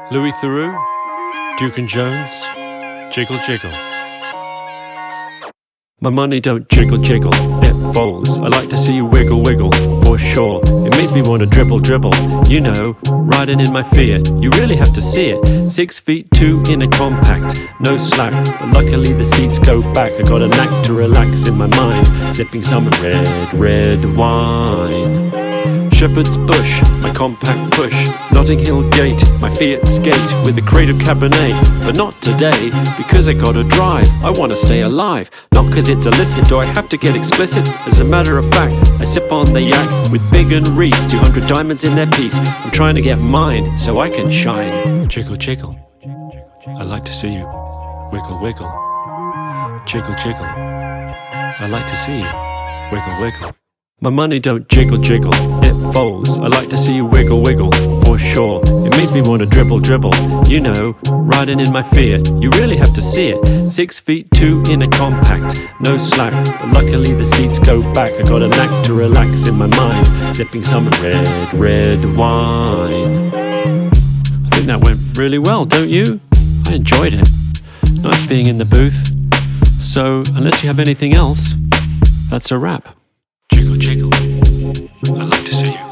Louis Theroux, Duke and Jones, Jiggle Jiggle. My money don't jiggle jiggle, it folds. I like to see you wiggle wiggle, for sure. It makes me want to dribble dribble, you know, riding in my Fiat. You really have to see it. 6'2" in a compact, no slack, but luckily the seats go back. I got a knack to relax in my mind, sipping some red wine. Shepherd's Bush, my compact push, Notting Hill Gate, my Fiat skate with a crate of Cabernet. But not today, because I gotta drive, I wanna stay alive. Not cause it's illicit, do I have to get explicit? As a matter of fact, I sip on the yak with Big and Reese, 200 diamonds in their piece. I'm trying to get mine, so I can shine. Jiggle jiggle, I like to see you wiggle wiggle. Jiggle jiggle, I like to see you wiggle wiggle. My money don't jiggle jiggle, it folds. I like to see you wiggle wiggle, for sure. It makes me want to dribble dribble, you know, riding in my Fiat. You really have to see it. 6'2" in a compact, no slack, but luckily the seats go back. I got a knack to relax in my mind, sipping some red wine. I think that went really well, don't you? I enjoyed it. Nice being in the booth. So, unless you have anything else, that's a wrap. Jiggle jiggle, I like to see you